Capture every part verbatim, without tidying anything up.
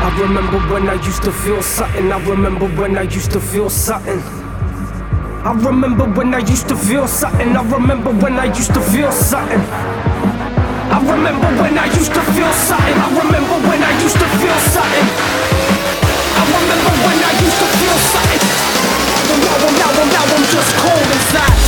I remember when I used to feel something. I remember when I used to feel something. I remember when I used to feel something. I remember when I used to feel something. I remember when I used to feel something. I remember when I used to feel something. I remember when I used to feel something. But now I'm, now I'm, now I'm just cold inside.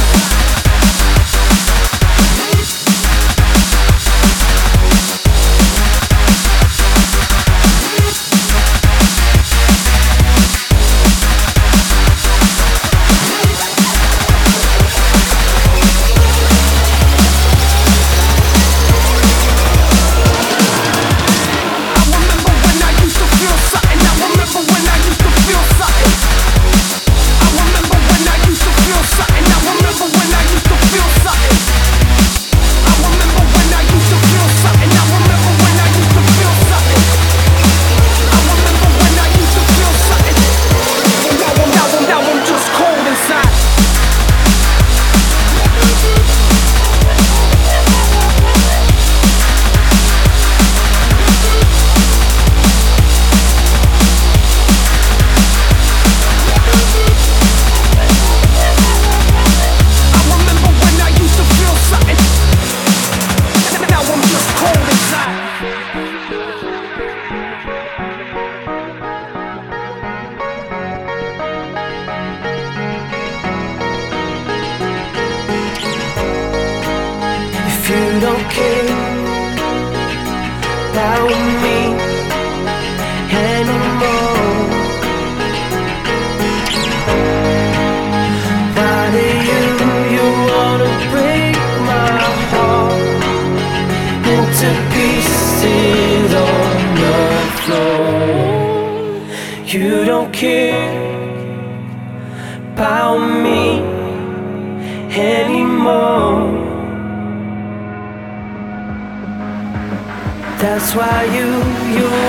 You don't care about me anymore. Why do you, you wanna break my heart into pieces on the floor? You don't care about me anymore. That's why you, you